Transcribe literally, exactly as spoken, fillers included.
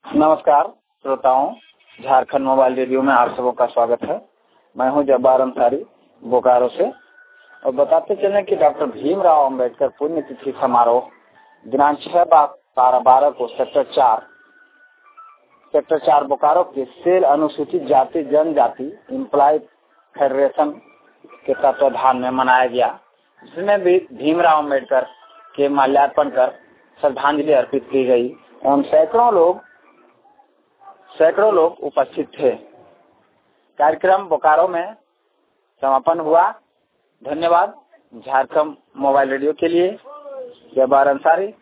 नमस्कार श्रोताओं, Jharkhand mobile radio में आप सबों का स्वागत है। मैं हूं जब्बार अंसारी बोकारो से और बताते चलें कि डॉक्टर भीमराव अंबेडकर पुण्यतिथि समारोह दिनांक छह बारह बारह को सेक्टर चार सेक्टर चार बोकारो के सेल अनुसूचित जाति जनजाति एम्प्लॉय फेडरेशन के तत्वाधान में मनाया गया, जिसमें भी भीमराव अंबेडकर के माल्यार्पण कर श्रद्धांजलि अर्पित की गई एवं सैकड़ों लोग सैकड़ों लोग उपस्थित थे। कार्यक्रम बोकारो में समापन हुआ। धन्यवाद झारखंड मोबाइल रेडियो के लिए। जब्बार अंसारी,